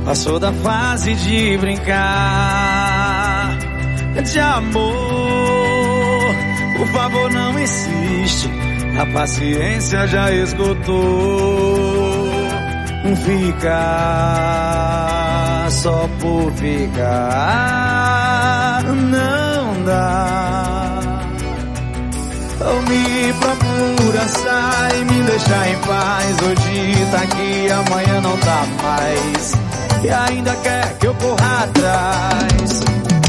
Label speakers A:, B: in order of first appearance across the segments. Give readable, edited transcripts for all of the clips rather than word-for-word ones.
A: Passou da fase de brincar de amor. Por favor, não insiste, a paciência já esgotou. Ficar só por ficar não dá. Ou me procura, sai, me deixa em paz. Hoje tá aqui, amanhã não tá mais, e ainda quer que eu corra atrás.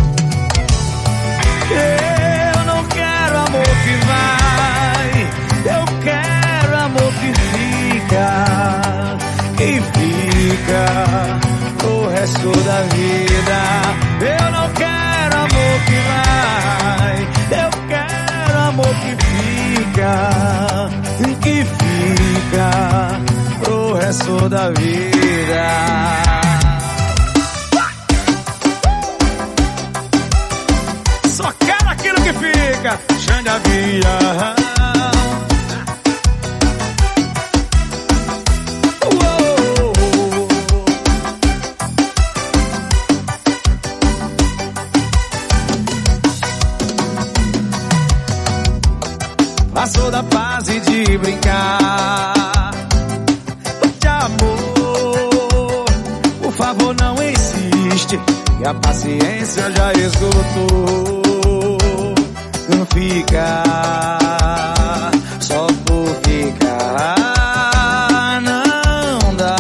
A: Eu não quero amor que vai, eu quero amor que fica pro resto da vida. Eu não quero amor que vai, eu quero amor que fica pro resto da vida. Só quero aquilo que fica. Xande avião. Passou da fase de brincar de amor. Por favor, não insiste, que a paciência já esgotou. Não fica só por ficar não dá.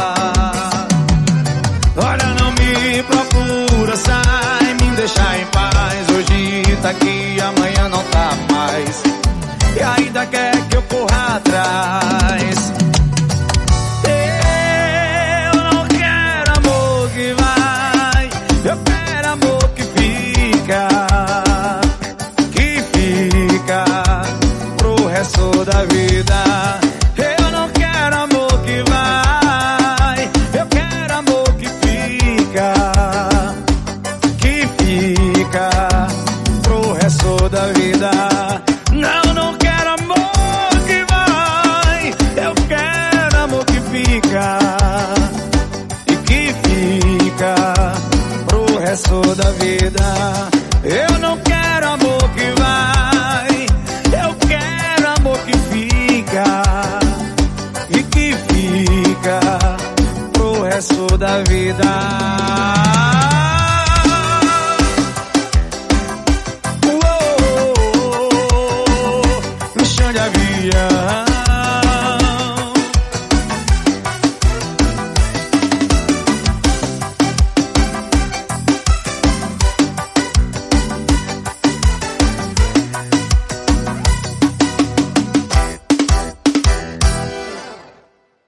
A: Olha, não me procura, sai, me deixa em paz. Hoje tá aqui, amanhã não tá mais, e ainda quer que eu corra atrás. Eu não quero amor que vai, eu quero amor que fica pro resto da vida. Eu não quero amor que vai, eu quero amor que fica pro resto da vida. Não quero amor que vai, eu quero amor que fica pro resto da vida. Eu não quero amor que vai, eu quero amor que fica pro resto da vida.